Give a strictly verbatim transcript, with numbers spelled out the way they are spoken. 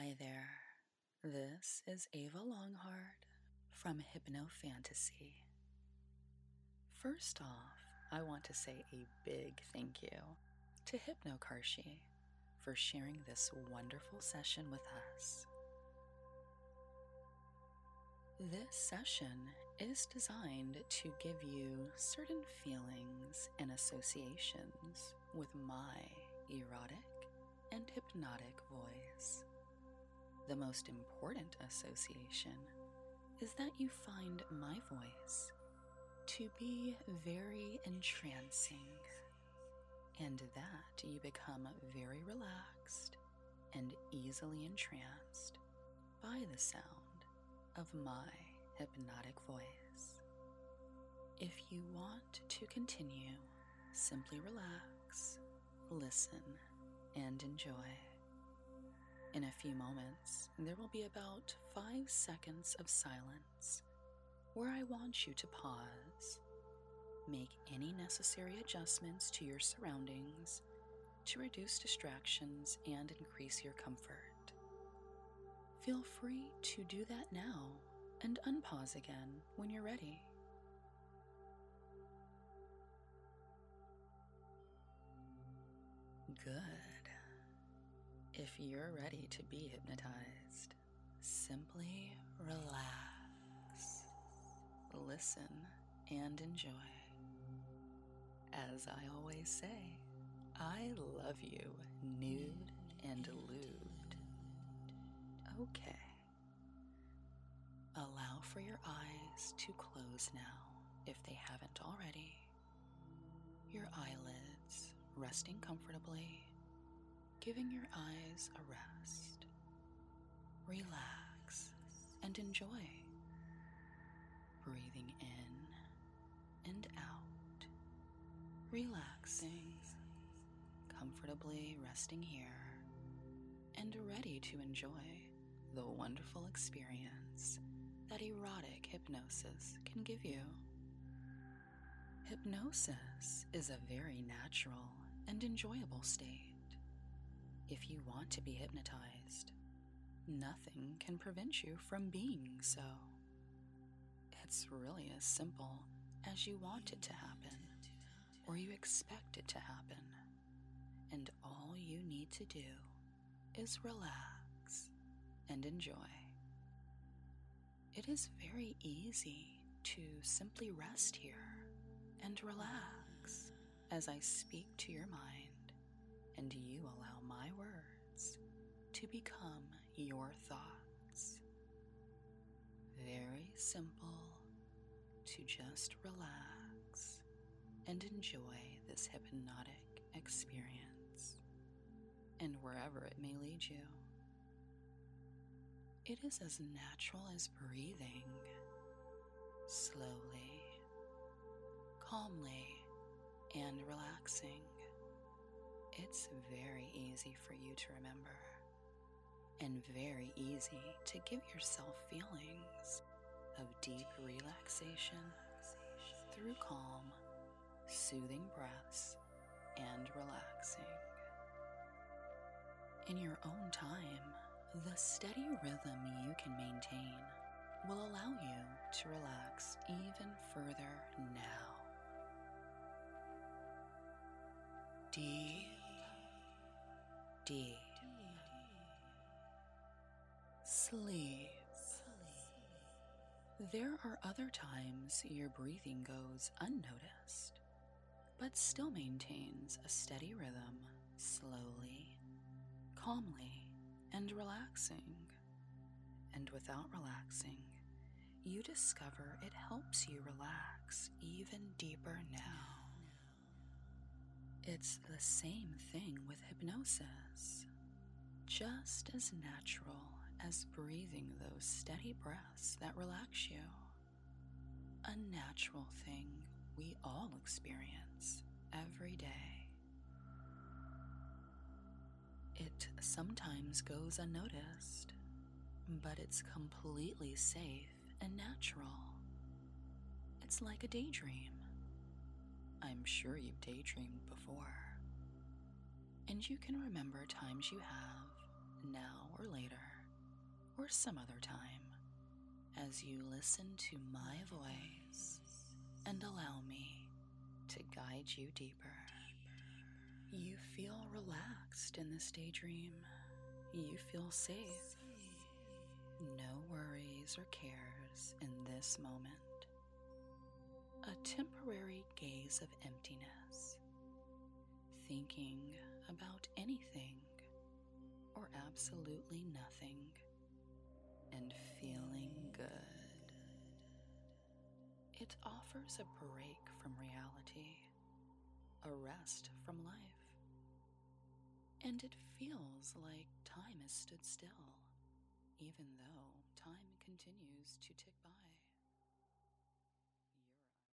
Hi there. This is Ava Longheart from Hypnofantasy. First off, I want to say a big thank you to Hypnokarshi for sharing this wonderful session with us. This session is designed to give you certain feelings and associations with my erotic and hypnotic voice. The most important association is that you find my voice to be very entrancing, and that you become very relaxed and easily entranced by the sound of my hypnotic voice. If you want to continue, simply relax, listen, and enjoy. In a few moments, there will be about five seconds of silence where I want you to pause, make any necessary adjustments to your surroundings to reduce distractions and increase your comfort. Feel free to do that now and unpause again when you're ready. Good. If you're ready to be hypnotized, simply relax, listen, and enjoy. As I always say, I love you, nude and lubed. Okay. Allow for your eyes to close now if they haven't already. Your eyelids resting comfortably, giving your eyes a rest. Relax and enjoy. Breathing in and out, relaxing, comfortably resting here, and ready to enjoy the wonderful experience that erotic hypnosis can give you. Hypnosis is a very natural and enjoyable state. If you want to be hypnotized, nothing can prevent you from being so. It's really as simple as you want it to happen, or you expect it to happen, and all you need to do is relax and enjoy. It is very easy to simply rest here and relax as I speak to your mind, and you allow my words to become your thoughts. Very simple to just relax and enjoy this hypnotic experience, and wherever it may lead you. It is as natural as breathing, slowly, calmly, and relaxing. It's very easy for you to remember, and very easy to give yourself feelings of deep relaxation through calm, soothing breaths and relaxing. In your own time, the steady rhythm you can maintain will allow you to relax even further now. Deep, deep sleep. There are other times your breathing goes unnoticed, but still maintains a steady rhythm, slowly, calmly, and relaxing. And without relaxing, you discover it helps you relax even deeper now. It's the same thing with hypnosis, just as natural as breathing those steady breaths that relax you. A natural thing we all experience every day. It sometimes goes unnoticed, but it's completely safe and natural. It's like a daydream. I'm sure you've daydreamed before, and you can remember times you have, now or later, or some other time as you listen to my voice and allow me to guide you deeper. You feel relaxed in this daydream. You feel safe. No worries or cares in this moment. A temporary gaze of emptiness, thinking about anything or absolutely nothing, and feeling good. It offers a break from reality, a rest from life, and it feels like time has stood still, even though time continues to tick by.